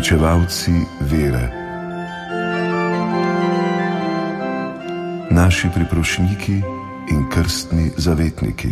pričevalci vere, naši priprošniki in krstni zavetniki.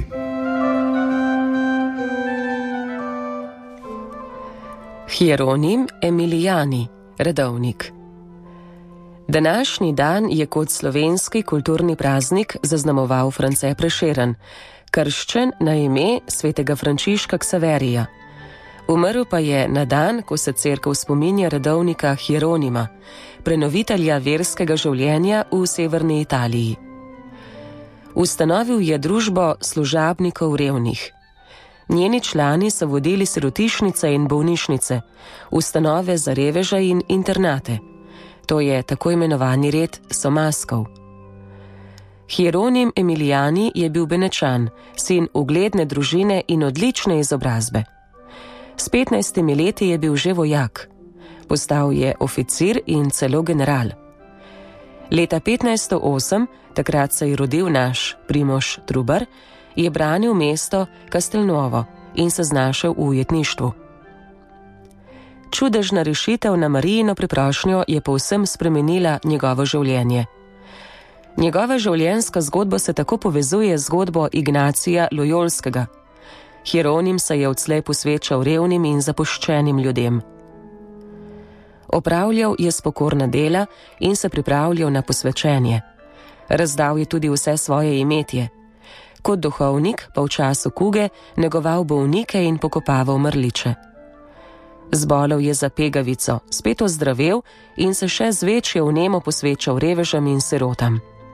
Hieronim Emilijani, redovnik. Današnji dan je kot slovenski kulturni praznik zaznamoval France Prešeren, krščen na ime svetega Frančiška Ksaverija. Umrl pa je na dan, ko se cerkev spominja redovnika Hieronima, prenovitelja verskega življenja v severni Italiji. Ustanovil je družbo služabnikov revnih. Njeni člani so vodili sirotišnice in bolnišnice, ustanove za reveže in internate. To je tako imenovani red somaskov. Hieronim Emilijani je bil Benečan, sin ugledne družine in odlične izobrazbe. S 15 leti je bil že vojak. Postal je oficir in celo general. Leta 1508, takrat se je rodil naš Primož Trubar, je branil mesto Castelnuovo in se znašel v ujetništvu. Čudežna rešitev na Marijino priprošnjo je povsem spremenila njegovo življenje. Njegova življenjska zgodba se tako povezuje z zgodbo Ignacija Lojolskega. Hieronim se je odslej posvečal revnim in zapuščenim ljudem. Opravljal je spokorna dela in se pripravljal na posvečenje. Razdal je tudi vse svoje imetje. Kot duhovnik pa v času kuge negoval bolnike in pokopaval mrliče. Zbolel je za pegavico, spet ozdravel in se še z večjo vnemo posvečal revežem in sirotam.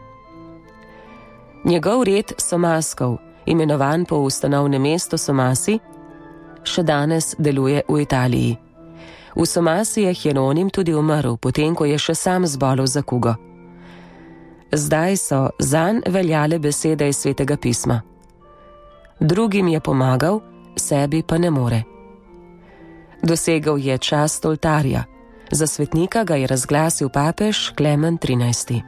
Njegov red somaskov, imenovan po ustanovnem mestu Somasi, še danes deluje v Italiji. V Somasi je Hieronim tudi umrl, potem ko je še sam zbolel za kugo. Zdaj so zanj veljale besede iz Svetega pisma. Drugim je pomagal, sebi pa ne more. Dosegel je čast oltarja. Za svetnika ga je razglasil papež Klemen XIII.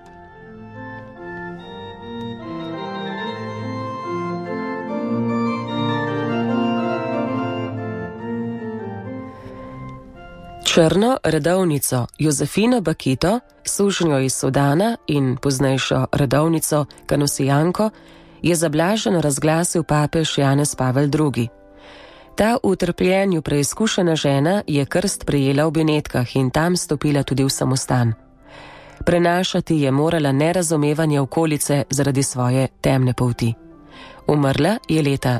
Črno redovnico Jozefino Bakito, sužnjo iz Sudana in poznejšo redovnico Kanusijanko, je zablaženo razglasil papež Janez Pavel II. Ta v trpljenju preizkušena žena je krst prejela v Benetkah in tam stopila tudi v samostan. Prenašati je morala nerazumevanje okolice zaradi svoje temne polti. Umrla je leta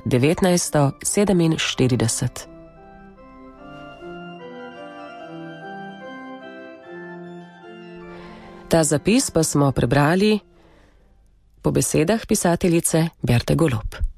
1947. Ta zapis pa smo prebrali po besedah pisateljice Berte Golob.